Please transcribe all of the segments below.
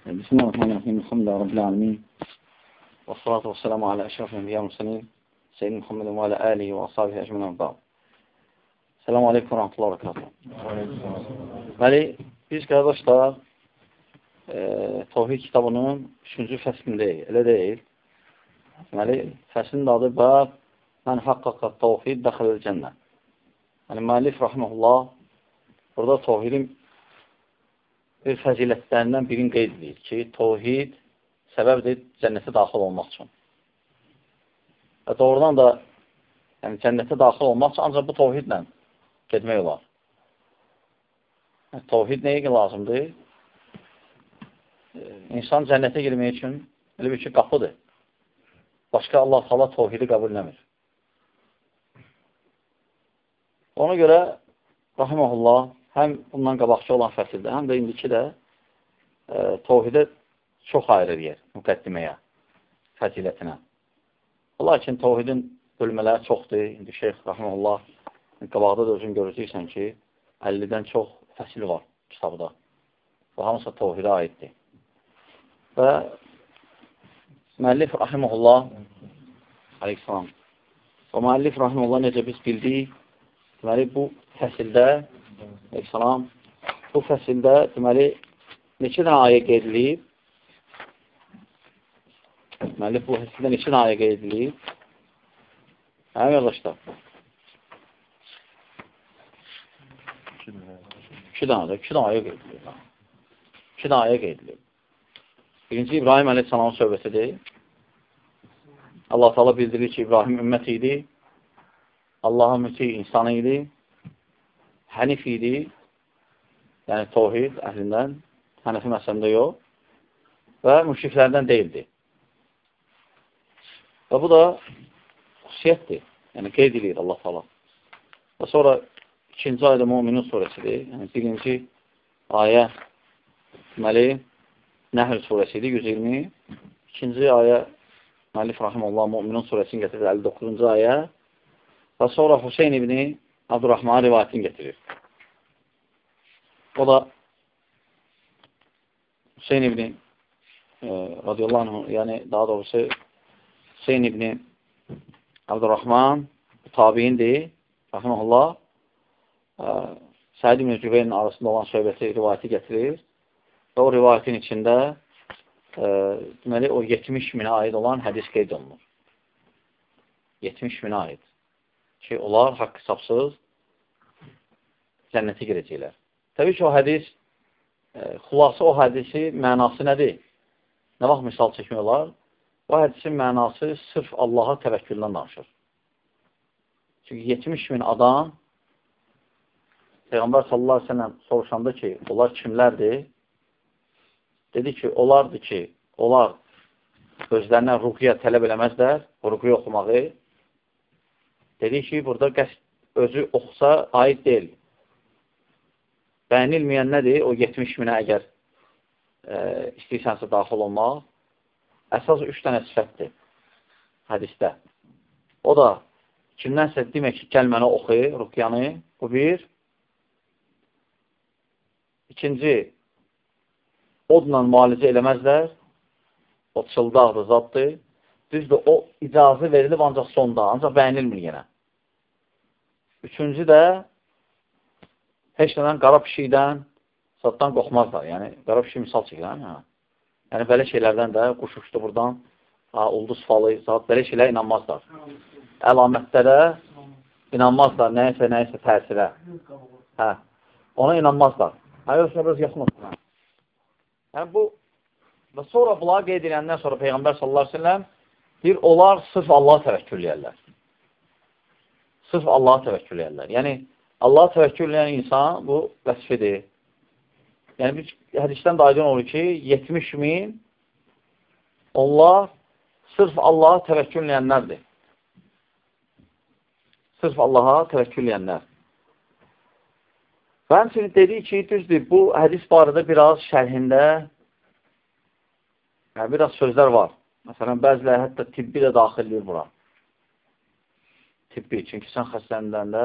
Bismillahirrahmanirrahim. Elhamdülillahi Rabbil alemin. Və salatu və selamu alə əşrafil enbiya mürsəlin. Seyyidin Muhammedin və alə alihi və ashabihi ecmaîn. Selamu aleykum və rahmetullahi və bərəkatuh. Deməli, biz qardaşlar Təvhid kitabının 3-cü fəslindəyik, elə deyil. Deməli, fəslin adı Bəb Mən haqqaqat təvhid dəxəl cənnə. Yəni, müəllif rahmehullah burada təvhidin bir fəzilətlərindən birini qeyd edir ki, təvhid səbəbdir cənnətə daxil olmaq üçün. Və doğrudan da yəni, cənnətə daxil olmaq üçün ancaq bu təvhidlə getmək olar. Yəni, təvhid nəyə lazımdır? İnsan cənnətə girmək üçün elə bir ki, qapıdır. Başqa Allah xala təvhidi qəbul eləmir. Ona görə, rahiməhullah, həm bundan qabaqçı olan fəsildə, həm də indiki də təvhidə çox ayrı yer, müqəddiməyə, fəzilətinə. Lakin təvhidin bölmələri çoxdur. İndi Şeyx rahiməhullah qabaqda da özün görəcəksən ki, 50-dən çox fəsil var kitabda. Bu hamısı təvhidə aiddir. Və müəllif rahiməhullah aleyhissalam. O müəllif rahiməhullah necə biz bildik, deməli bu fəsildə aleyhissalam, bu fəsildə deməli neçə dənə ayə qeyd edilib? Müəllif bu fəsildə neçə dənə ayə qeyd edilib? Hə, qardaşlar? 2 dənə ayə qeyd edilib. 2 dənə ayə qeyd edilib. Birinci İbrahim əleyhissalamın söhbətidir. Allah Teala bildirir ki, İbrahim ümmət idi, Allah'a müti insanı idi, hənif idi, yəni təvhid əhlindən, hənifi məsələndə yox və müşriklərdən deyildi. Və bu da xüsusiyyətdir, yəni qeyd edir Allah Teala. Və sonra 2-ci ayda Müminin surəsidir, yəni 1-ci ayə deməli Nəhl surəsidir, 120. 2-ci ayə müəllif rahimehullah Müminin surəsini gətirir, 59-cu ayə və sonra Hüseyn ibn Abdurrahman rivayətini getirir. O da Hüseyn ibn radiyallahu anh, yəni daha doğrusu Hüseyn ibn Abdurrahman tabiindir, rahiməhullah. Səid ibn Cübeyrin arasında olan söhbəti rivayəti getirir və o rivayətin içində deməli o 70 minə aid olan hədis qeyd olunur. 70 minə aid. Ki, onlar haqq hesabsız cənnətə girəcəklər. Təbii ki, o hədis, xulası o hədisi mənası nədir? Nə vaxt misal çəkmək olar? O hədisin mənası sırf Allaha təvəkküldən danışır. Çünki 70 min adam Peyğəmbər sallallahu aleyhi ve sellem soruşanda ki, onlar kimlərdir? Dedi ki, onlardır ki, onlar özlərindən ruqiyyə tələb eləməzlər, o ruqiyyə oxumağı. Dedi ki, burada özü oxusa aid deyil. Bəyənilməyən nədir? O 70 minə əgər istəyirsənsə daxil olmaq. Əsas 3 dənə sifətdir hədisdə. O da kimdənsə demək ki, gəl mənə oxu, ruqyanı. Bu bir. İkinci, odla müalicə eləməzlər. O çıldaqdır, zaddır. Düzdür, o icazı verilib ancaq sonda, ancaq bəyənilmir yenə. Üçüncü də heç nədən qara pişikdən, zaddan qoxmazlar. Yəni, qara pişik misal çəkilən. Yəni, belə şeylərdən də quş uçdu buradan, ulduz falı, zat, belə şeylərə inanmazlar. Əlamətlərə inanmazlar, nəyəsə təsirə. Ona inanmazlar. Yoxsa biraz yaxın olsun. Yəni, bu və sonra bunları qeyd edəndən sonra Peyğəmbər sallallahu aleyhi ve sellem deyir, onlar sırf Allaha təvəkkül eləyərlər. Sırf Allaha təvəkkül eləyərlər. Yəni, Allaha təvəkkül eləyən insan bu vəsifidir. Yəni, bir hədisdən də aydın olur ki, 70 min onlar sırf Allaha təvəkkül eləyənlərdir. Sırf Allaha təvəkkül eləyənlər. Və həmçinin dedik ki, düzdür, bu hədis barədə biraz şərhində biraz sözlər var. Məsələn, bəziləri hətta tibbi də daxildir bura. Tibbi, çünki sən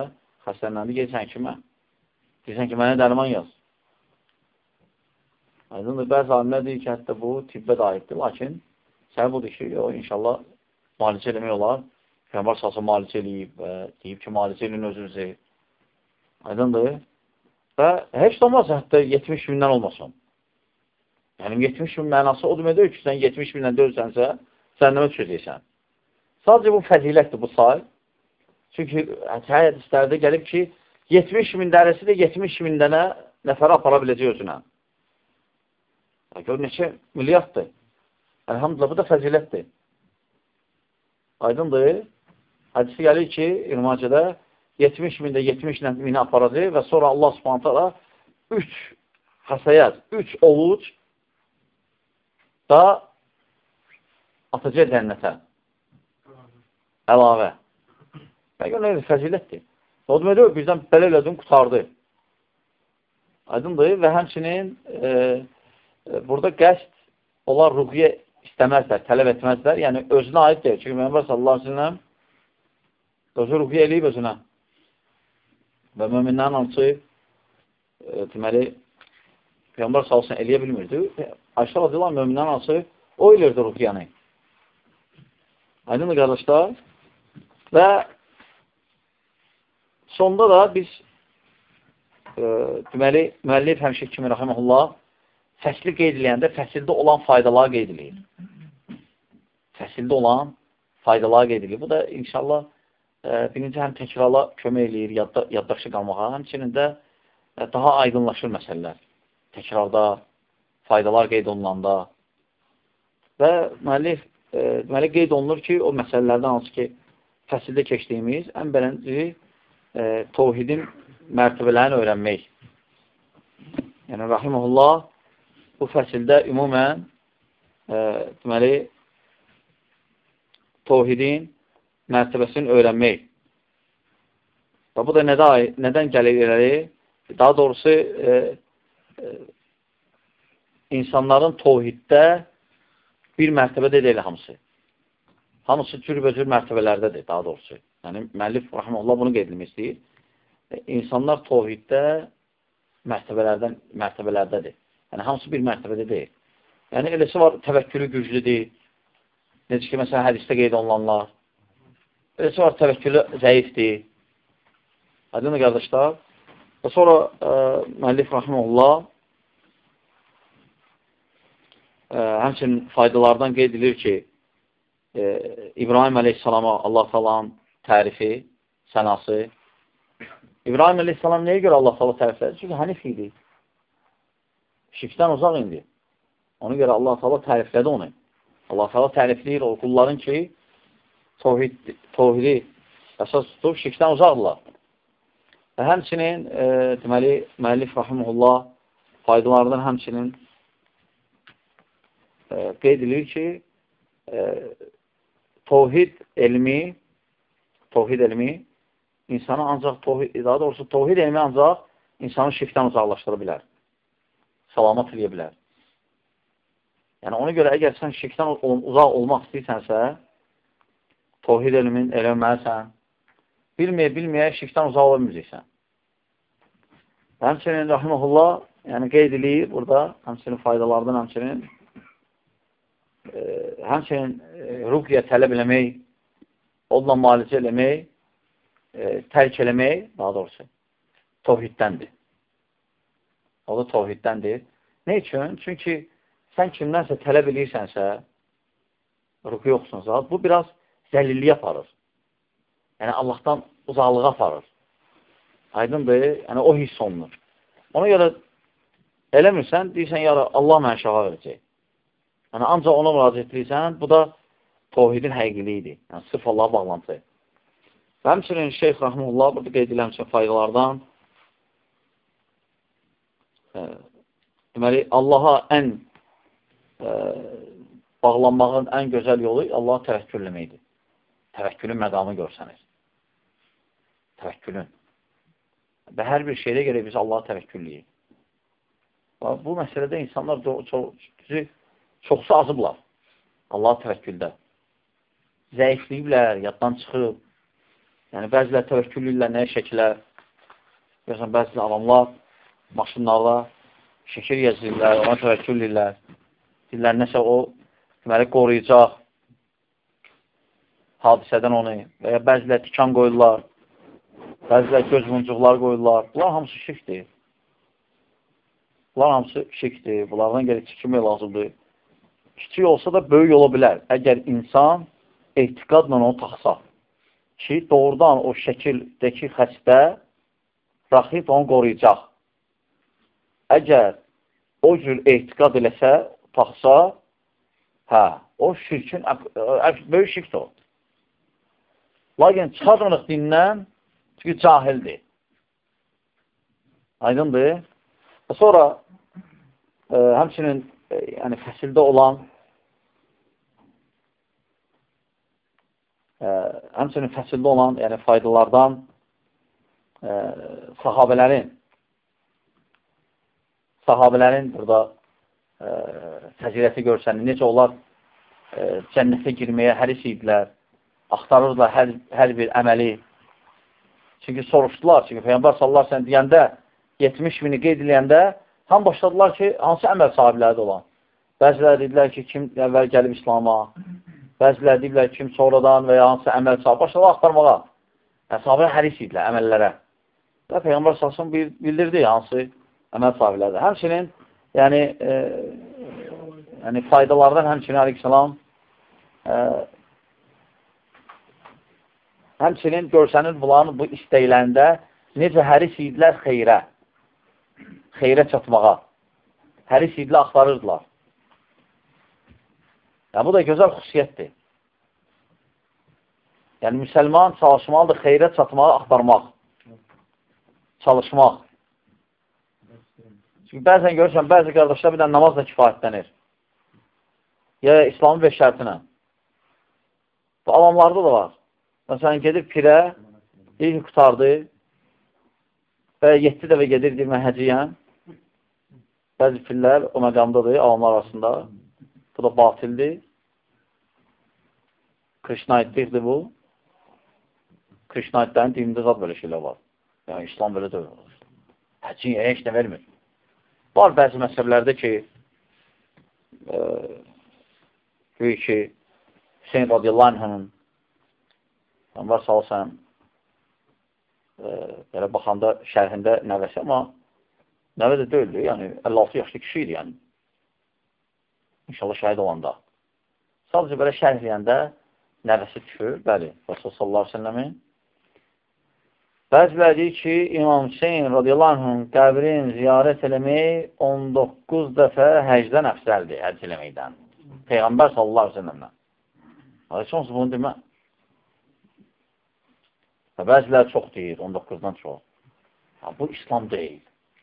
xəstələndə gəlsən kimə? Deyirsən ki, mənə dərman yaz. Aydındır, bəzi alimlər deyir ki, hətta bu tibbə də aiddir. Lakin səbəb budur ki, inşallah müalicə eləmək olar. Peyğəmbər salsa müalicə eləyib və deyib ki, müalicə eləyin özünüzü. Aydındır. Və heç də olmaz, hətta 70 bindən olmasın. Yəni, 70 bin mənası o deməkdir ki, sən 70 bindən dövsənsə, cəhənnəmə düşəcəksən. Sadəcə bu fəzilətdir, bu say. Çünki hədislərdə gəlib ki, 70 min dərəsi də 70 min dənə nəfərə apara biləcək özünə. Gör, neçə milyarddır. Elhamdülillah, bu da fəzilətdir. Aydındır. Hədisi gəlir ki, İrmacədə 70 mində 70 mini aparacaq və sonra Allah subhanətələ 3 həsəyət, 3 ovuc da atacaq cənnətə. Əlavə. Bəqə nə fəzilətdir. O deməkdir, birdən belə elədin, qutardı. Aydındır və həmçinin burada qəsd onlar ruhiyyə istəməzlər, tələb etməzlər. Yəni, özünə aid deyil. Çünki Peyğəmbər sallallahu əleyhi və səlləm özü ruhiyyə eləyib özünə. Və möminlərin hansı deməli, Peyğəmbər sallallahu əleyhi və səlləm eləyə bilmirdi. Ayşə radiyallahu anh möminlərin hansı o elirdi ruhiyyəni. Aydındır, qardaşlar. Və sonda da biz deməli, müəllif həmişə kimi rəhəməhullah fəsli qeyd eləyəndə fəsildə olan faydaları qeyd eləyir. Fəsildə olan faydaları qeyd eləyir. Bu da inşallah birinci həm təkrarla kömək eləyir, yaddaşı qalmağa, həmçinin də daha aydınlaşır məsələlər. Təkrarda, faydalar qeyd olunanda və müəllif deməli, qeyd olunur ki, o məsələlərdən hansı ki, fəsildə keçdiyimiz ən birinci təvhidin mərtəbələrini öyrənmək. Yəni, rahiməhullah bu fəsildə ümumən deməli, təvhidin mərtəbəsini öyrənmək. Və bu da nədən gəlir irəli? Daha doğrusu insanların təvhiddə bir mərtəbədə deyil hamısı. Hamısı cürbəcür mərtəbələrdədir, daha doğrusu. Yəni, müəllif rəhməhullah bunu qeyd etmək istəyir. İnsanlar təvhiddə mərtəbələrdədir. Yəni, hamısı bir mərtəbədə deyil. Yəni, eləsi var, təvəkkülü güclüdür. Necə ki, məsələn, hədisdə qeyd olunanlar. Eləsi var, təvəkkülü zəifdir. Aydın qardaşlar. Və sonra müəllif rəhməhullah həmçinin faydalardan qeyd edilir ki, İbrahim əleyhissalama Allah talan tərifi, sənası. İbrahim əleyhissalam nəyə görə Allah taala təriflədi? Çünki hənif idi. Şirkdən uzaq indi. Ona görə Allah taala təriflədi onu. Allah taala tərifləyir o qulların ki, təvhidi əsas tutub şirkdən uzaqdırlar. Və həmçinin deməli, müəllif rahimehullah faydalarından həmçinin qeyd edilir ki, təvhid elmi insanı ancaq daha doğrusu təvhid elmi ancaq insanı şirkdən uzaqlaşdıra bilər. Salamat eləyə bilər. Yəni, ona görə əgər sən şirkdən uzaq olmaq istəyirsənsə, təvhid elmin eləməlisən, bilməyə şirkdən uzaq ola bilməyəcəksən. Həmçinin rahimehullah, yəni qeyd eləyir burada, həmçinin faydalardan həmçinin ruqyə tələb eləmək, onunla müalicə eləmək, tərk eləmək, daha doğrusu, təvhiddəndir. O da təvhiddəndir. Ne üçün? Çünki sən kimdənsə tələb eləyirsənsə, ruqyə yoxsunsa, bu biraz zəlilliyə aparır. Yəni, Allahdan uzaqlığa aparır. Aydındır, yəni o hiss olunur. Ona görə eləmirsən, deyirsən, ya Allah mənə şəfa verəcək. Yəni, ancaq ona müraciət edirsən, bu da təvhidin həqiqiliyidir. Yəni, sırf Allah'a bağlantı. Və həmçinin Şeyx Rahmanullah burada qeyd eləmişsin faydalardan deməli, Allaha ən bağlanmağın ən gözəl yolu Allaha təvəkkül eləməkdir. Təvəkkülün məqamı görsənir. Təvəkkülün. Və hər bir şeydə görə biz Allaha təvəkkülləyik. Bu məsələdə insanlar çoxsu azıblar. Allaha təvəkküldə. Zəifliyiblər, yaddan çıxıb. Yəni, bəzilər təvəkküllüyürlər, nəyə şəkilər. Görürsən, bəzilər adamlar maşınlarla şəkil yazırlar, ona təvəkkül edirlər. Deyirlər, nəsə o deməli, qoruyacaq hadisədən onu. Və ya bəzilər tikan qoyurlar, bəzilər göz muncuqlar qoyurlar. Bunlar hamısı şirkdir. Bunlar hamısı şirkdir. Bunlardan gəlib çəkilmək lazımdır. Kiçik olsa da böyük ola bilər. Əgər insan ehtiqadla onu taxsa ki, doğrudan o şəkildəki xəstə raxib onu qoruyacaq. Əgər o cür ehtiqad eləsə, taxsa, hə, o şirkin, böyük şirkdir o. Lakin çıxadırıq dindən, çünki cahildir. Aydındır. Və sonra həmçinin yəni, fəsildə olan yəni, faydalardan sahabələrin burada fəziləti görsənir. Necə onlar cənnətə girməyə həris idilər, axtarırlar hər bir əməli. Çünki soruşdular, çünki Peyğəmbər sallallahu əleyhi və səlləm deyəndə 70 bini qeyd edəndə tam başladılar ki, hansı əməl sahibləri də olan. Bəziləri dedilər ki, kim əvvəl gəlib İslama, bəziləri dedilər ki, kim sonradan və ya hansı əməl sahibi başladılar axtarmağa. Sahabələr həris idilər əməllərə. Və Peyğəmbər sallallahu əleyhi və səlləm bildirdi hansı əməl sahibləri. Həmçinin yəni faydalardan həmçinin əleyhissalam həmçinin görsənir bunların bu istəklərində necə həris idilər xeyrə çatmağa. Həris idilər axtarırdılar. Yəni, bu da gözəl xüsusiyyətdir. Yəni, müsəlman çalışmalıdır xeyrə çatmağı axtarmaq. Çalışmaq. Çünki bəzən görürsən, bəzi qardaşlar bir də namazla kifayətlənir. Ya İslamın 5 şərtinə. Bu adamlarda da var. Məsələn, gedib pirə, deyir ki, qutardı və 7 dəfə gedir, deyir, mən həciyəm. Bəzi pirlər o məqamdadır, avamlar arasında. Bu da batildir. Krişnaitlikdir bu. Krişnaitlərin dinində zat belə şeylər var. Yəni, İslam belə deyil. Həciyyə heç nə vermir. Var bəzi məsələlərdə ki, böyük ki, Hüseyin radiyallahu anh'ın var salsan belə baxanda şərhində nəvəsi, amma nəvə də deyildi, yəni 56 yaşlı kişi idi, yəni. İnşallah şəhid olanda. Sadəcə belə şərh eləyəndə nəvəsi düşür, bəli, Rasul sallallahu əleyhi və səlləmin. Bəziləri deyir ki, İmam Hüseyin radiyallahu anh'ın qəbrin ziyarət eləmək 19 dəfə həcdən əfsəldir, həcc eləməkdən. Peyğəmbər sallallahu əleyhi və səlləmdən. Heç olsun bunu demə. Və bəziləri çox deyir, 19-dan çox. Bu İslam deyil.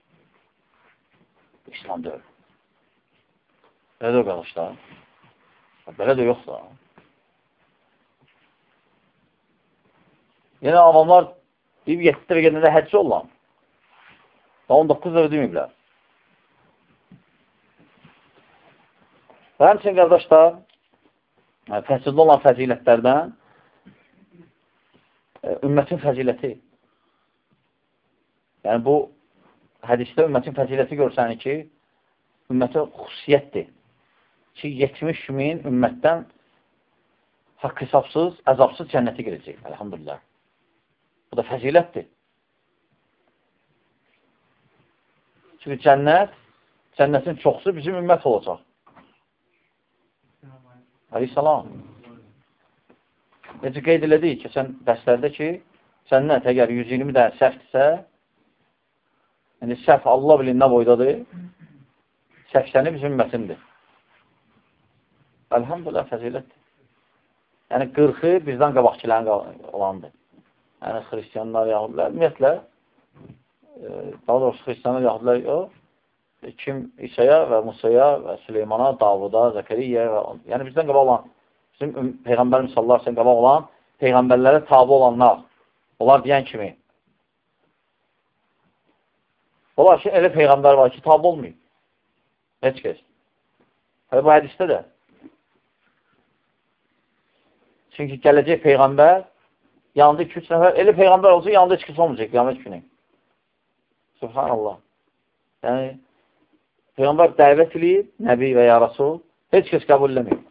Bu İslam deyil. Belə də o qardaşlar. Belə də yoxsa. Yenə avamlar deyib 7 dəfə gedəndə həcc olan. Və 19 dəfə deməyiblər. Və həmçinin qardaşlar, fəsildə olan fəzilətlərdən ümmətin fəziləti. Yəni, bu hədisdə ümmətin fəziləti görsənir ki, ümmətin xüsusiyyətdir. Ki, 70 min ümmətdən haqq hesabsız, əzabsız cənnəti girəcək. Elhamdülillah. Bu da fəzilətdir. Çünki cənnətin çoxsu bizim ümmət olacaq. Aleyhissalam. Necə qeyd elədik ki, dərslərdə ki, cənnət əgər 120 dənə səhvdirsə, yəni səhv Allah bilir nə boydadır, 80-i bizim ümmətindir. Elhamdülillah, fəzilətdir. Yəni 40-ı bizdən qabaqçilərin olandır. Yəni xristiyanlar, yahudilər, ümumiyyətlə, daha doğrusu xristiyanlar, yahudilər yox, kim İsa'ya və Musa'ya və Süleymana, Davuda, Zəkəriyyə və yəni bizdən qabaq olan, bizim Peyğəmbərimiz sallallahu əleyhi və səlləm qabaq olan, Peyğəmbərlərə tabi olanlar, onlar deyən kimi. Onlar ki, elə Peyğəmbər var ki, tabi olmayıb. Heç kəs. Bu hədisdə də. Çünki gələcək Peyğəmbər, yanında 2-3 nəfər, elə Peyğəmbər olsa, yanında heç kəs olmayacaq, qiyamət günü. Subhanallah. Yəni, Peyğəmbər dəvət edib, Nəbi və ya Rasul, heç kəs qəbul eləməyib.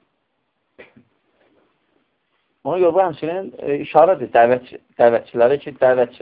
Ona görə bu həmçinin işarədir dəvətçilərə ki,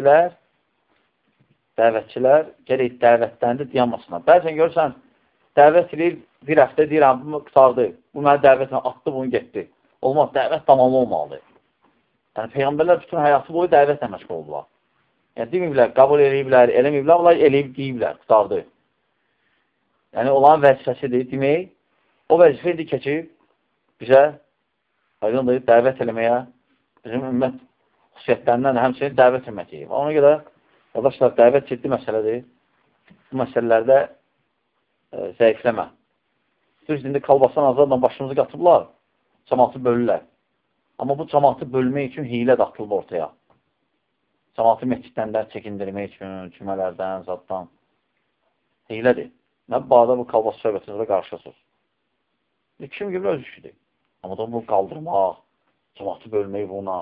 dəvətçilər gərək dəvətlərində dayanmasınlar. Bəzən görürsən, dəvət edir, bir həftə deyirəm, bu qutardı, bu mənə dəvətlə atdı, bunu getdi. Olmaz, dəvət tamamı olmalıdır. Yəni, Peyğəmbərlər bütün həyatı boyu dəvətlə məşğul oldular. Yəni, deməyiblər, qəbul eləyiblər, eləməyiblər, onlar eləyib deyiblər, qutardı. Yəni, olan vəzifəsidir, demək, o vəzifə idi keçib bizə aydındır, dəvət eləməyə, bizim ümmət xüsusiyyətlərindən həmçinin dəvət ümmətiyik. Ona görə, qardaşlar, dəvət ciddi məsələdir. Bu məsələlərdə zəifləmə. Düz, indi kalbasan azadla başımızı qatıblar, cəmatı bölürlər. Amma bu cəmatı bölmək üçün hiylə də atılıb ortaya. Cəmatı məsciddən çəkindirmək üçün, cümələrdən, zaddan. Hiylədir. Nə bağda bu kalbası söhbətinizə qarşılasınız. Kim gibi öz işidir. Amma da bu qaldırmaq, cəmatı bölmək buna.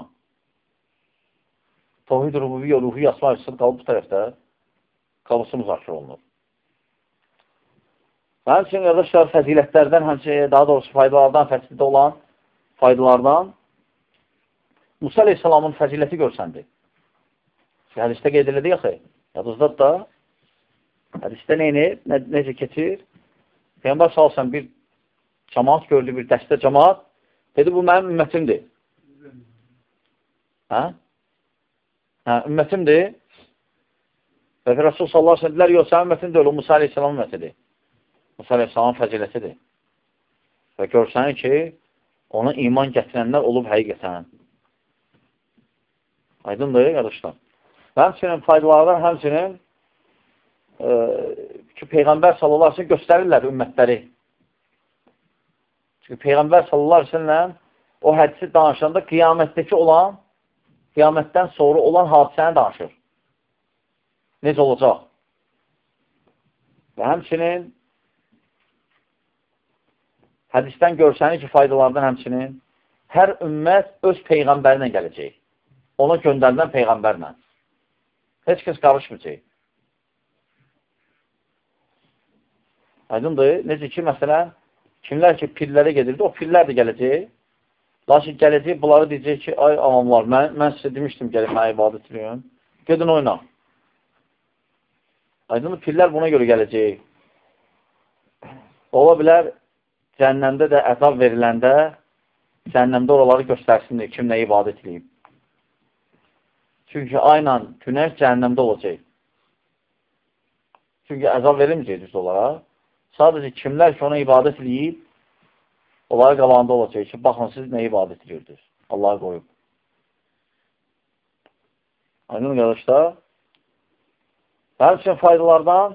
Tavhid rububiyyə, ruhiyyə asma açısın qalıb bu tərəfdə qalbası müzakirə olunur. Və həmçinin, qardaşlar, fəzilətlərdən, həmçinin, daha doğrusu faydalardan, fəsidə olan faydalardan Musa Aleyhisselamın fəziləti görsəndi. Hədisdə qeyd elədi yaxı. Yadınızdadır da, hədisdə necə keçir? Peyğəmbər salsan bir cəmaat gördü, bir dəstə cəmaat. Dedi, bu mənim ümmətimdir. Ümmətimdir. Və Rasul sallallahu aleyhi ve sellem dedilər, yox, sənin ümmətin deyil, o Musa Aleyhisselamın ümmətidir. Musa Aleyhisselamın fəzilətidir. Və görsənir ki, ona iman gətirənlər olub həqiqətən. Aydındır, qardaşlar. Və həmçinin faydalardan həmçinin ki, Peyğəmbər sallallahu aleyhi ve sellem göstərirlər ümmətləri. Çünki Peyğəmbər sallallahu aleyhi ve sellem o hədisi danışanda qiyamətdəki olan, qiyamətdən sonra olan hadisəni danışır. Necə olacaq? Və həmçinin hədisdən görsənir ki, faydalardan həmçinin hər ümmət öz Peyğəmbərlə gələcək. Ona göndərilən Peyğəmbərlə. Heç kəs qarışmayacaq. Aydındır. Necə ki, məsələn, kimlər ki, pirlərə gedirdi, o pirlər də gələcək. Lakin gələcək, bunları deyəcək ki, ay avamlar, mən sizə demişdim, gəlin, mənə ibadət edin. Gedin oyna. Aydındır, pirlər buna görə gələcək. Ola bilər, cəhənnəmdə də əzab veriləndə, cəhənnəmdə oraları göstərsindir, kim nə ibadət edib. Çünki ayla günəş cəhənnəmdə olacaq. Çünki əzab verilməyəcək düz olaraq. Sadəcə kimlər ki, ona ibadət edib, onları qabağında olacaq ki, baxın, siz nə ibadət edirdiniz? Allah'a qoyub. Aydın qardaşlar. Hər üçün faydalardan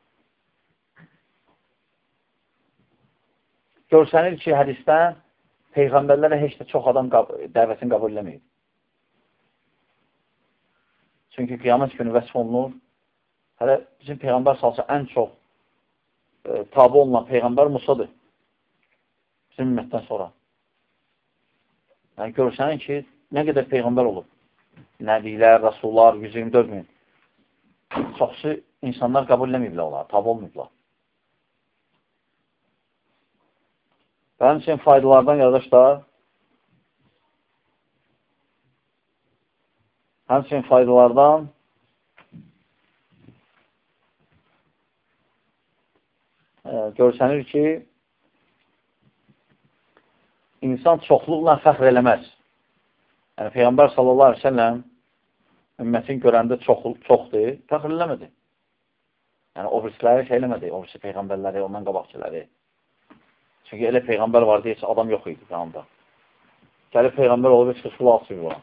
görsənir ki, hədisdən Peyğəmbərlərə heç də çox adam dəvətini qəbul eləməyib. Çünki qiyamət günü vəsf olunur. Hələ bizim Peyğəmbər salsa ən çox tabi olunan Peyğəmbər Musadır. Bizim ümmətdən sonra. Yəni, görsənir ki, nə qədər Peyğəmbər olub? Nəbilər, Rasullar, 124 min. Çoxsu insanlar qəbul eləməyiblər onları, tabi olmayıblar. Və həmçinin faydalardan, qardaşlar, həmçinin faydalardan görsənir ki, insan çoxluqla fəxr eləməz. Yəni, Peyğəmbər sallallahu aleyhi ve sellem ümmətin görəndə çoxdur, fəxr eləmədi. Yəni, o birisləri şey eləmədi, o birisi Peyğəmbərləri, ondan qabaqçıları. Çünki elə Peyğəmbər var deyəcək, adam yox idi qanında. Gəlib Peyğəmbər olub, heç xüsusul alçıq olan.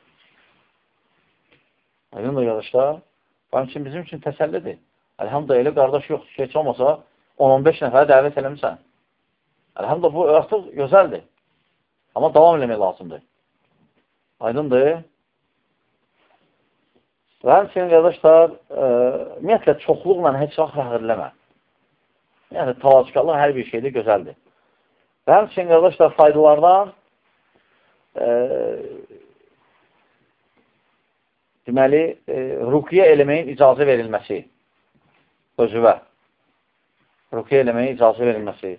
Aydın da qardaşlar, bunun üçün bizim üçün təsəllidir. Əlhamdülillah, elə qardaş yoxdur ki, heç olmasa 10-15 nəfərə dəvət eləmirsən. Əlhamdülillah, bu artıq gözəldir. Amma davam eləmək lazımdır. Aydındır. Və həmçinin qardaşlar, ümumiyyətlə, çoxluqla heç vaxt fəxr eləmə. Yəni, tavacıqalıq hər bir şeydə gözəldir. Və həmçinin qardaşlar, faydalardan deməli, ruqiyyə eləməyin icazə verilməsi özüvə. Rukiyə eləməyə icazə verilməsi.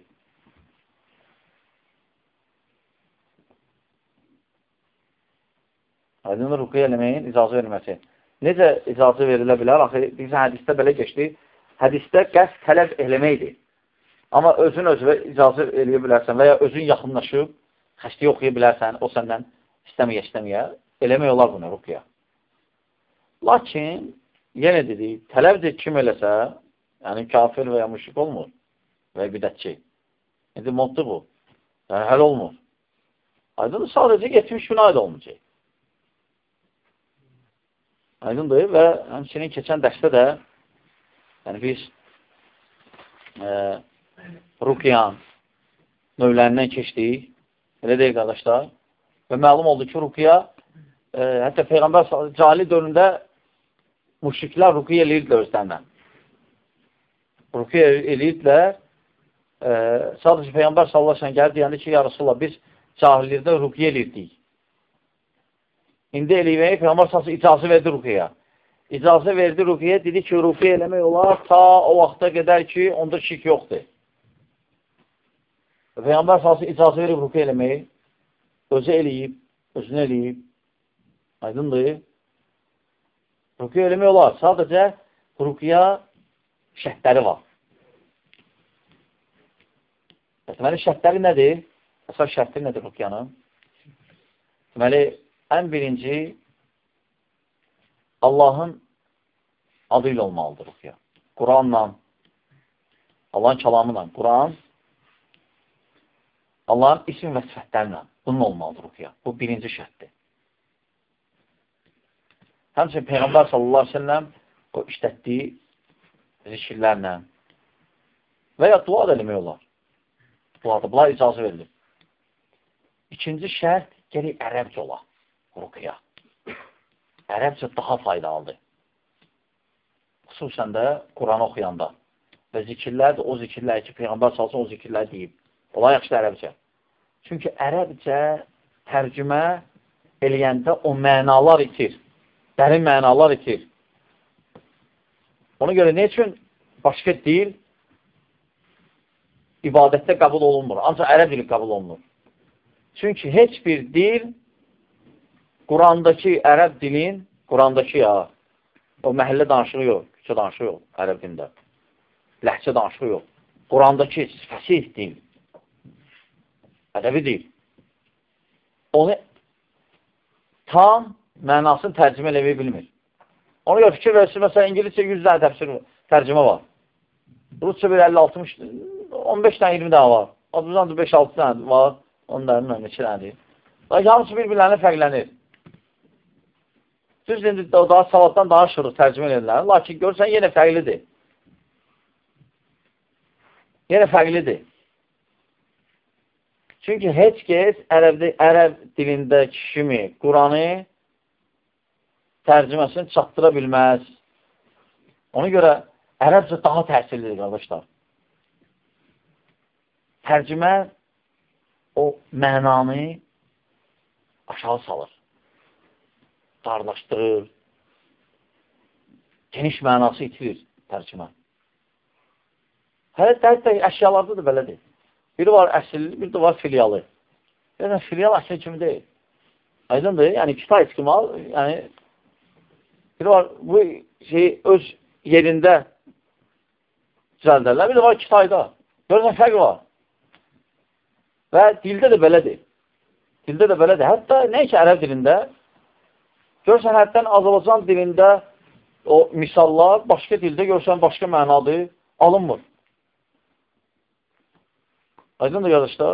Aydın rukiyə eləməyin icazə verilməsi. Necə icazə verilə bilər? Axı, biz hədisdə belə geçdi. Hədisdə qəsd tələb eləməkdir. Amma özün özünə icazə eləyə bilərsən və ya özün yaxınlaşıb, xəstəyə oxuya bilərsən, o səndən istəməyə, eləmək olar bunu rukiyə. Lakin, yenə dedik, tələbdir kim eləsə, yəni kafir və ya müşrik olmur və ya bidətçi. İndi moddur bu. Yəni, həl olmur. Aydın sadəcə 70 gün aid olmayacaq. Aydındır və həmçinin keçən dərsdə də yəni biz rukiyan növlərindən keçdik. Elə deyil, qardaşlar. Və məlum oldu ki, rukiya hətta Peyğəmbər cahili dövründə müşriklər rukiyə eləyirdilər özlərindən. Rukiyə eləyirdilər. Sadəcə Peyğəmbər sallallahu əleyhi və səlləm gəldi, deyəndə ki, ya Rasulullah, biz cahillikdə rukiyə eləyirdik. İndi eləyməyə Peyğəmbər sallallahu icazə verdi rukiyə. İcazə verdi rukiyə, dedi ki, rukiyə eləmək olar ta o vaxta qədər ki, onda şirk yoxdur. Peyğəmbər sallallahu icazə verib rukiyə eləməyi, özü eləyib, özünü eləyib. Aydındır. Rukiyə eləmək olar. Sadəcə rukiyə şərtləri var. Deməli, şərtləri nədir? Əsas şərtləri nədir rukiyanın? Deməli, ən birinci Allahın adı ilə olmalıdır rukiyə. Quranla, Allahın kəlamıyla, Quran, Allahın isim və sifətlərlə bunun olmalıdır rukiyə. Bu birinci şərtdir. Həmçinin Peyğəmbər sallallahu əleyhi və səlləm o işlətdiyi zikirlərlə və ya dua da eləmək olar. Duada, bunlar icazə verilir. İkinci şərt gərək ərəbcə olar rukiyə. Ərəbcə daha faydalıdır. Xüsusən də Quranı oxuyanda. Və zikirlər də o zikirlər ki, Peyğəmbər salsın o zikirlər deyib. Olay yaxşı ərəbcə. Çünki ərəbcə tərcümə eləyəndə o mənalar itir. Dərin mənalar itir. Ona görə nə üçün başqa dil ibadətdə qəbul olunmur? Ancaq ərəb dili qəbul olunur. Çünki heç bir dil Qurandakı ərəb dilin, Qurandakı ya, o məhəllə danışığı yox, küçə danışığı yox, ərəb dilində. Ləhcə danışığı yox. Qurandakı fəsih dil, ədəbi dil. Onu tam mənasını tərcümə eləməyi bilmir. Ona görə fikir versin, məsələn, İngilizcə 100 dənə tərcümə var. Rusça bir 50-60, 15 dənə 20 dənə var. Azərbaycanda 5-6 dənə var, onların neçə dənədir. Lakin hamısı bir-birlərinə fərqlənir. Düz indi daha savaddan daha şırıq tərcümə edirlər. Lakin görsən, yenə fərqlidir. Yenə fərqlidir. Çünki heç kəs ərəb dilindəki kimi Quranı tərcüməsini çatdıra bilməz. Ona görə ərəbcə daha təsirlidir, qardaşlar. Tərcümə o mənanı aşağı salır. Darlaşdırır. Geniş mənası itirir tərcümə. Hətta əşyalarda da belədir. Biri var əsilli, biri də var filialı. Yəni, filial əsil kimi deyil. Aydındır, yəni kitay çıxmal, yəni biri var, bu şey öz yerində düzəldərlər, bir də var kitayda. Görürsən, fərq var. Və dildə də belədir. Dildə də belədir. Hətta nə ki, ərəb dilində, görürsən, həddən Azərbaycan dilində o misallar, başqa dildə görürsən, başqa mənadır, alınmır. Aydın da qardaşlar.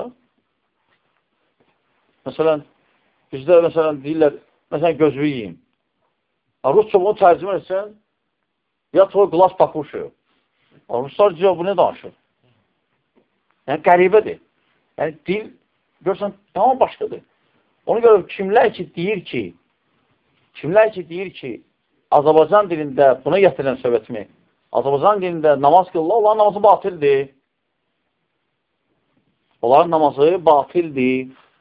Məsələn, bizdə məsələn deyirlər, məsələn gözlüyü yiyim. Rusça bunu tərcümə etsən, ya toy qlas pakuşuyor. Ruslar deyir, bu nə danışır? Yəni, qəribədir. Yəni, dil, görürsən, tamam başqadır. Ona görə kimlər ki, deyir ki, Azərbaycan dilində buna gətirilən söhbətimi, Azərbaycan dilində namaz qılırlar, onların namazı batildir. Onların namazı batildir.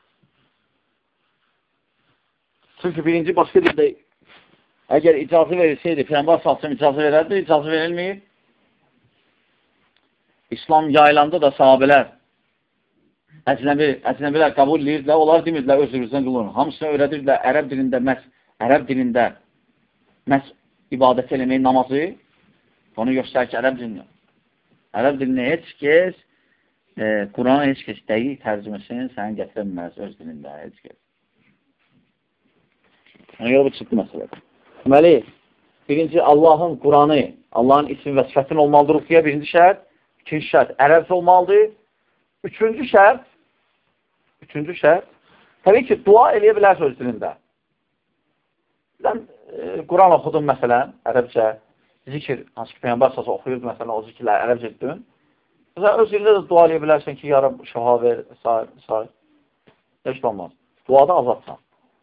Çünki birinci başqa dildə əgər icazə verilsəydi, Peyğəmbər sallallahu icazə verərdi, icazə verilməyib. İslam yayılanda da sahabələr əcnəbilər qəbul edirdilər, onlar demirdilər özünüzdən qılın. Hamısını öyrədirdilər ərəb dilində məhz ibadət eləməyi, namazı. Onu göstərir ki, ərəb dilini heç kəs, Quranı heç kəs dəqiq tərcüməsini səni gətirəməz öz dilində, heç kəs. Ona görə bu çıxdı məsələdir. Deməli, birinci Allahın Quranı, Allahın isim və sifətin olmalıdır rukiyə, birinci şərt. İkinci şərt, ərəbcə olmalıdır. Üçüncü şərt, təbii ki, dua eləyə bilərsə öz dilində. Sən Quran oxudun məsələn, ərəbcə, zikir, hansı ki, Peyyambar sası oxuyurdu məsələn, o zikirləri ərəbcə etdin. Sən öz dilində də dua eləyə bilərsən ki, ya Rab, şəfa ver, s. Heç olmaz. Duada azadsan.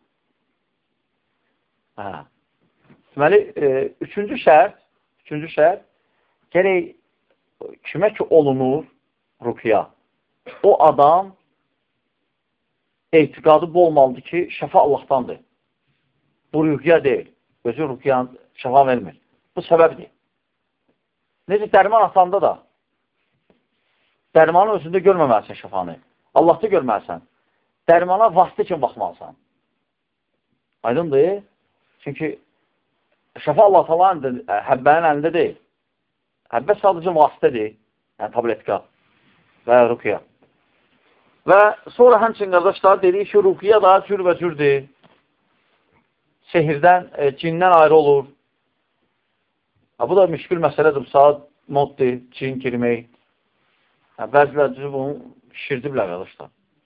Deməli, üçüncü şərt, gərək kimə ki olunur rukiya, o adam etiqadı bu olmalıdır ki, şəfa Allahdandır. Bu rukiya deyil. Özü rukiyanın şəfa vermir. Bu səbəbdir. Necə dərman atanda da dərmanın özündə görməməlisən şəfanı. Allahda görməlisən. Dərmana vasitə kimi baxmalısan. Aydındır? Çünki şəfa Allah talanın həbbənin əlində deyil. Həbbə sadəcə vasitədir. Yəni tabletka və rukiya. Və sonra həmçinin qardaşlar dedik ki, rukiya da cür və cürdür. Sehirdən, cindən ayrı olur. Bu da müşkül məsələdir. Bu saat moddur, cin girmək. Bəzilər bunu şişirdiblər qardaşlar.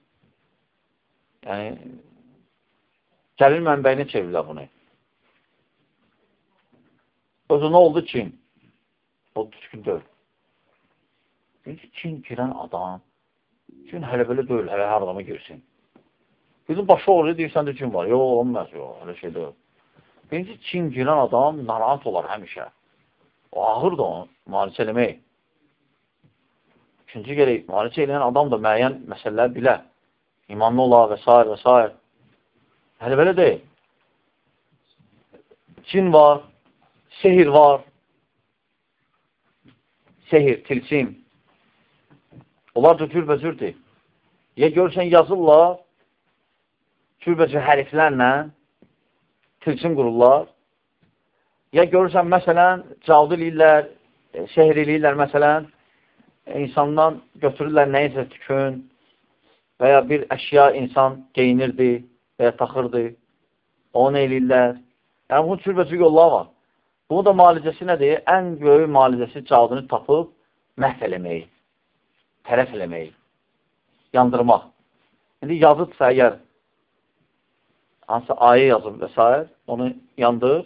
Yəni, gəlir mənbəyini çevirlər bunu. Özü nə oldu? Cin. O düzgün deyil. Çünki cin girən adam, cin hələ belə deyil, hələ hər adama girsin. Bizim başı oraya deyirsən də cin var. Yox, olmaz, yox, hələ şey deyil. Birinci, cin girən adam narahat olar həmişə. O ağır da onu müalicə eləmək. İkinci gerək, müalicə eləyən adam da müəyyən məsələlər bilər. İmanlı olar və s. və s. Hələ belə deyil. Cin var, sehir var. Sehir, tilsim. Onlar da cürbəcürdür. Ya görürsən yazırlar, cürbəcür hərflərlə tilsim qururlar. Ya görürsən, məsələn, cavd eləyirlər, sehir eləyirlər, məsələn, insandan götürürlər nəyinsə tükün və ya bir əşya insan geyinirdi və ya taxırdı, onu eləyirlər. Yəni, bunun cürbəcür yollar var. Bunun da malicəsi nədir? Ən böyük malicəsi cavdını tapıb məhv eləməyi, tərəf eləməyi, yandırmaq. İndi yazıdsa əgər hansısa ayə yazıb və s. onu yandır.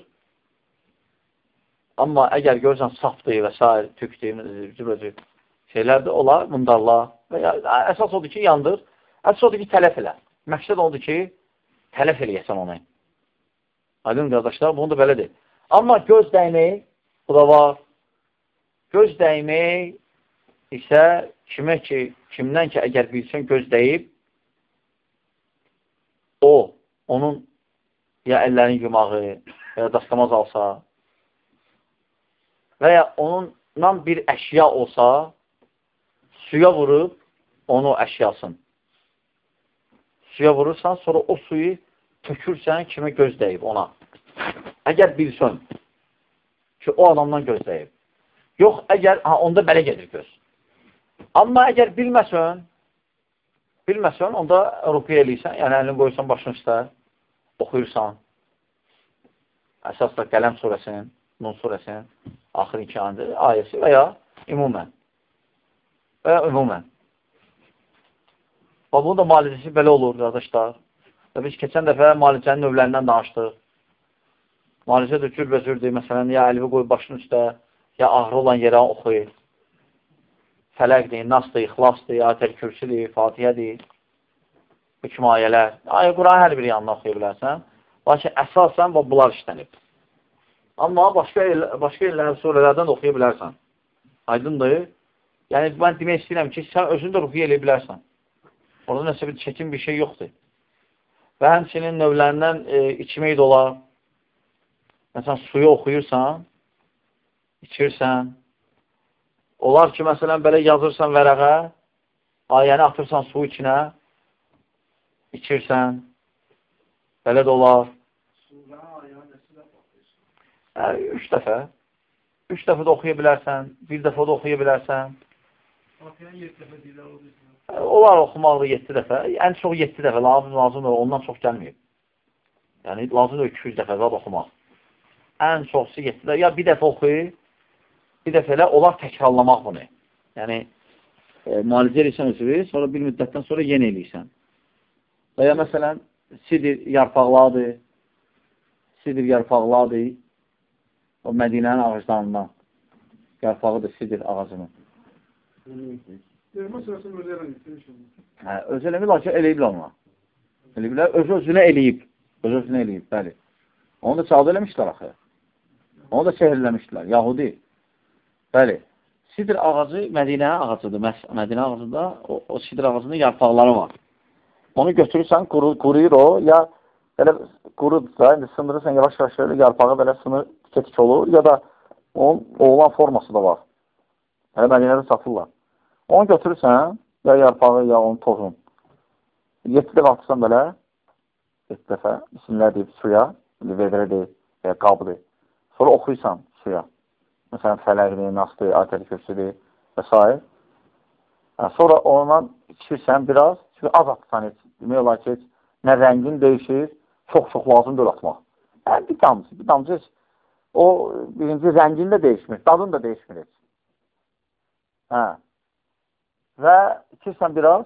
Amma əgər görürsən safdır və s. tükdür, şeylər də olar, mundarlar və ya əsas odur ki, yandır. Əsas odur ki, tələf elə. Məqsəd odur ki, tələf eləyəsən onu. Aydın qardaşlar, bunu da belədir. Amma göz dəymək, bu da var. Göz dəymək isə kimdən ki, əgər bilsin göz dəyib, onun ya əllərin yumağı, ya dastamaz alsa və ya onunla bir əşya olsa, suya vurub onu əşyasın. Suya vurursan, sonra o suyu tökürsən kimə göz dəyib ona. Əgər bilsin ki, o adamdan göz dəyib. Yox, əgər, onda belə gedir göz. Amma əgər bilməsən, onda rukiyə eləyirsən, yəni əlini qoyursan başın üstə, oxuyursan. Əsas da Qələm surəsinin, Nun surəsinin axır 2 ayəsi və ya ümumən. Bunun da malicəsi belə olur, qardaşlar. Biz keçən dəfə malicənin növlərindən danışdıq. Malicə də cürbəcürdür. Məsələn, ya əlvi qoy başın üstə, ya ağrı olan yerə oxuyur. Fələqdir, nasdır, ixlasdır, ayətəl kürsüdür, fatihədir. Bu kimi ayələr. Quran hər bir yanına oxuya bilərsən. Lakin əsasən bunlar işlənib. Amma başqa yerlər, surələrdən də oxuya bilərsən. Aydındır. Yəni, mən demək istəyirəm ki, sən özün də ruhiyə eləyə bilərsən. Orada nəsə bir çətin bir şey yoxdur. Və həmçinin növlərindən içmək də olar. Məsələn, suyu oxuyursan, içirsən, Olar ki, məsələn, belə yazırsan vərəqə, ayəni atırsan su içinə, içirsən, belə də olar. 3 dəfə. 3 dəfə də oxuya bilərsən, 1 dəfə də oxuya bilərsən. Olar oxumaqda 7 dəfə. Ən çox 7 dəfə lazımdır, ondan çox gəlməyib. Yəni, lazımdır 200 dəfə də oxumaq. Ən çoxsu 7 dəfə. Ya bir dəfə oxuyub, bir dəfə elə olar təkrarlamaq bunu. Yəni, müalicə eləyirsən özü, sonra bir müddətdən sonra yenə eləyirsən. Və ya məsələn, sidir yarpaqlardır. Sidir yarpaqlardır. O Mədinənin ağaclarından. Yarpağıdır sidir ağacının. Öz eləmir, lakin eləyiblər ona. Eləyiblər, öz-özünə eləyib. Öz-özünə eləyib, bəli. Onu da çağda eləmişlər axı. Onu da şəhərləmişlər, Yahudi. Bəli. Sidir ağacı Mədinənin ağacıdır. Mədinə ağacında o sidir ağacının yarpaqları var. Onu götürürsən, quruyur o, ya belə qurudursa, indi sındırırsan, yavaş-yavaş yarpağı belə sınır, tikə-tik olur, ya da onun oğlan forması da var. Hələ Mədinədə satırlar. Onu götürürsən, ya yarpağı, ya onun tozun. 7 dəfə atırsan belə, 7 dəfə, isimlər deyib suya, vedrə deyib, ya qabıdır. Sonra oxuyursan suya. Məsələn, fələqdir, nasdır, ayətəli köksüdür və s. Sonra ondan içirsən biraz, çünki az atsan heç, demək olar ki, nə rəngin dəyişir, çox-çox lazımdır atmaq. Bir damcı heç, o birinci rəngin də dəyişmir, dadın da dəyişmir heç. Və içirsən biraz,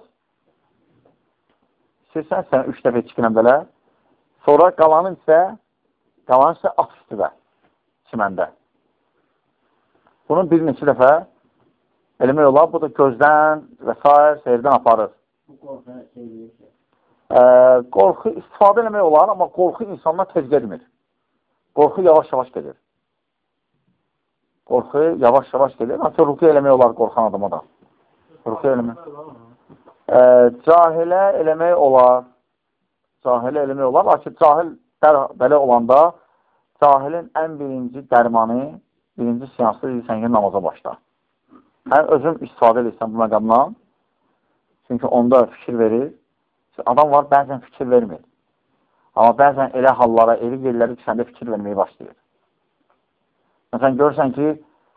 içirsən sən 3 dəfə içkinən belə, sonra qalanın isə at üstüvə, çiməndə. Bunun bir neçə dəfə eləmək olar, bu da gözdən və s. seyirdən aparır. Qorxu istifadə eləmək olar, amma qorxu insanlar tez gedmir. Qorxu yavaş-yavaş gedir. Qorxu yavaş-yavaş gedir. Hatta rukiyə eləmək olar qorxan adama da. Rukiyə eləmək. Cahilə eləmək olar. Cahilə eləmək olar. Lakin cahil belə olanda cahilin ən birinci dərmanı, birinci seansda deyirsən ki, namaza başla. Həm özüm istifadə edirsən bu məqamdan. Çünki onda fikir verir. Adam var, bəzən fikir vermir. Amma bəzən elə hallara, elə yerləri ki, səndə fikir verməyə başlayır. Məsələn, görürsən ki,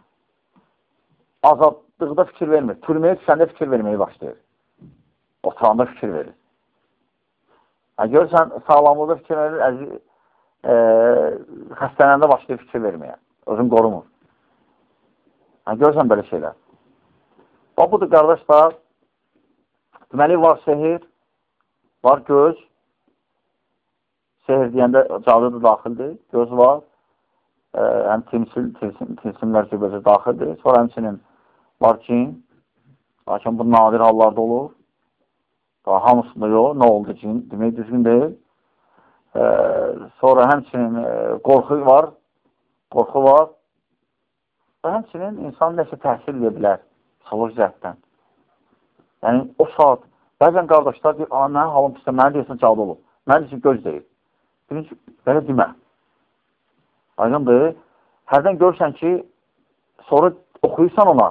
azadlıqda fikir vermir. Türməyə düşəndə fikir verməyə başlayır. Otağında fikir verir. Görürsən, sağlamlıqda fikir verir, xəstələnəndə başlayır fikir verməyə. Özün qorumur. Görürsən belə şeylər. O, budur, qardaşlar, deməli, var sehir, var göz, sehir deyəndə cadı da daxildir, göz var, həm tilsimlər ki, gözü daxildir, sonra həmçinin var cin, lakin bu nadir hallarda olur, daha hamısında yox, nə oldu cin, demək düzgün deyil, sonra həmçinin qorxu var, və həmçinin insan nəsə təhsil edə bilər, psixoloji cəhətdən. Yəni, o saat, bəzən qardaşlar deyir, mənim halım pisdə, mənə deyirsən cadı olur. Mənə deyirsən göz deyil. Birinci, belə demə. Aydındır. Hərdən görürsən ki, sonra oxuyursan ona,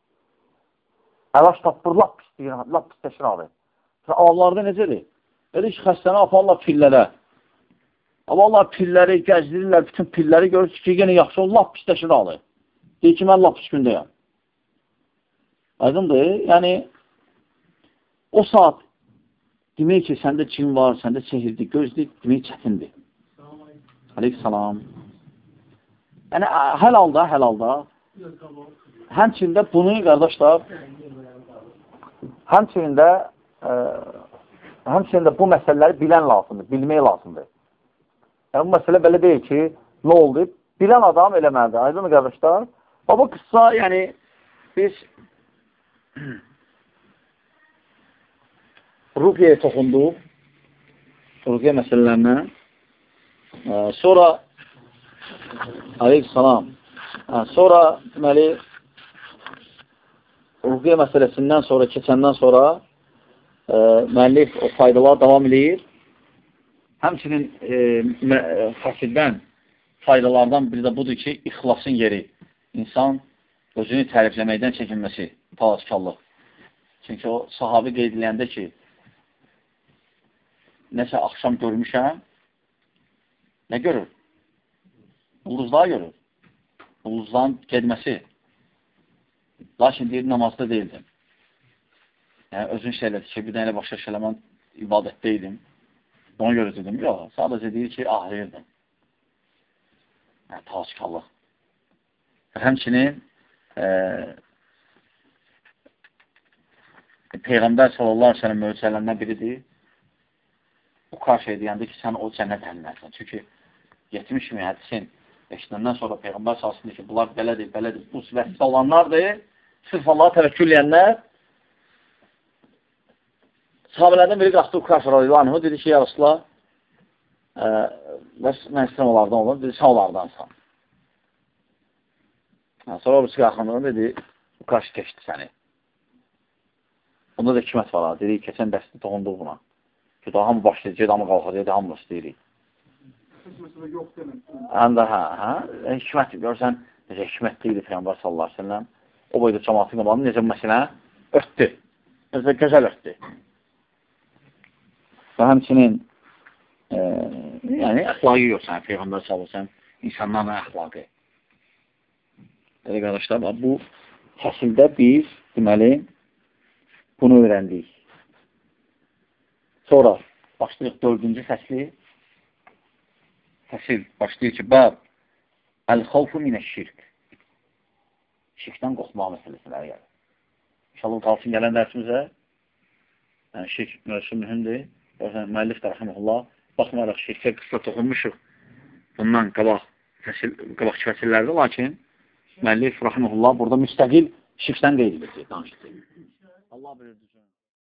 əlaş tapır, lap pisləşir abi. Allahlarda necədir? Elə ki, xəstəni aparırlar pillərə. Amma Allah pilləri gəzdirirlər, bütün pilləri görürsün ki, yenə yaxşı olur, lap pisləşir abi. Deyir ki, mən lap pis gündəyəm. Aydındır. Yəni, o saat demək ki, səndə cin var, səndə sehirdir, gözdür, demək çətindir. Aleyhissalam. Yəni, həl halda, həmçində bunu, qardaşlar, həmçində bu məsələləri bilən lazımdır, bilmək lazımdır. Yəni, bu məsələ belə deyil ki, nə oldu? Bilən adam eləməlidir. Aydın mı, qardaşlar? Bu qıssa, yəni, biz ruqiyyə toxunduq, ruqiyyə məsələlərinə. Sonra, aleyhissalam, sonra, deməli, ruqiyyə məsələsindən sonra, keçəndən sonra müəllif o faydalar davam edir. Həmçinin fasildən faydalardan biri də budur ki, ixlasın yeri. İnsan özünü tərifləməkdən çəkinməsi, təvazökarlıq. Çünki o sahabi qeyd edəndə ki, nəsə axşam görmüşəm, nə görür? Ulduzlar görür. Ulduzların gedməsi. Lakin deyir, namazda deyildim. Yəni, özün şeylədi ki, bir dənə başqa şeylə mən ibadətdə idim. Ona görə dedim, yox, sadəcə deyir ki, ağlayırdım. Yəni, təvazökarlıq. Həmçinin Peyğəmbər sallallahu aleyhi ve sellem möcüzələrindən biridir. Bu qarşıya deyəndə ki, sən o cənnət əhlinəsən. Çünki 70 min hədisin eşidəndən sonra Peyğəmbər sallallahu aleyhi ve sellem ki, bunlar belədir, belədir, bu vəsilə olanlardır. Sırf Allah'a təvəkkül edənlər. Sahabələrdən biri qalxdı Ukaş radiyallahu anhu, dedi ki, ya Resulullah, mən istəyirəm onlardan olur, dedi, sən onlardansan. Sonra o birisi qalxanda dedi, Ukaş keçdi səni. Onda da hikmət var, dedi, keçən dərsdə toxunduq buna. Ki, daha hamı başlayacaq, hamı qalxacaq, hamı istəyirik. Həm də, hikmət, görsən, necə hikmətli idi Peyğəmbər sallallahu aleyhi ve sellem. O boyda cəmatı qabanı necə məsələ örtdü. Necə gözəl örtdü. Və həmçinin yəni, əxlaqı yoxsan, Peyğəmbər sallallahu aleyhi ve sellem insanlarla əxlaqı. Dedi, qardaşlar, bu fəsildə biz, deməli, bunu öyrəndik. Sonra başlayıq 4-cü fəsli. Fəsil başlayır ki, bəb əl-xavfu minəş-şirk. Şirkdən qorxmaq məsələsinə gəlir. İnşallah qalsın gələn dərsimizə. Yəni, şirk mövzusu mühümdür. Müəllif də rəhməhullah, baxmayaraq şirkə qısa toxunmuşuq. Bundan qabaqçı fəsillərdə, lakin müəllif rəhməhullah burada müstəqil şirkdən qeyd edir. Allah bilir.